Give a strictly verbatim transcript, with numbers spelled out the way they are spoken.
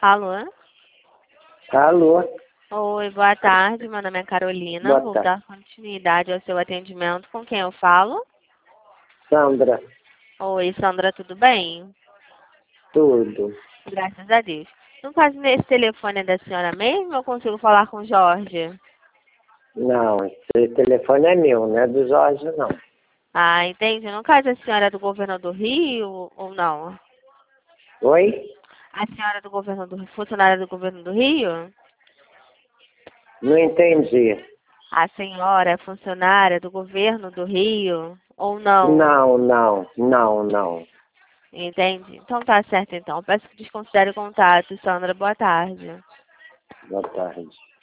Alô? Alô? Oi, boa tarde. Meu nome é Carolina. Boa Vou tarde. dar continuidade ao seu atendimento. Com quem eu falo? Sandra, Oi, Sandra, tudo bem? tudo. Graças a Deus. No caso, nesse telefone é da senhora mesmo ou eu consigo falar com o Jorge? Não, esse telefone é meu, não é do Jorge, não. Ah, entendi. No caso, a senhora é do governo do Rio ou não? Oi? A senhora é do governo do Rio, funcionária do governo do Rio? Não entendi. A senhora é funcionária do governo do Rio ou não? Não, não, não, não. Entendi. Então tá certo, então. Peço que desconsidere o contato. Sandra, boa tarde. Boa tarde.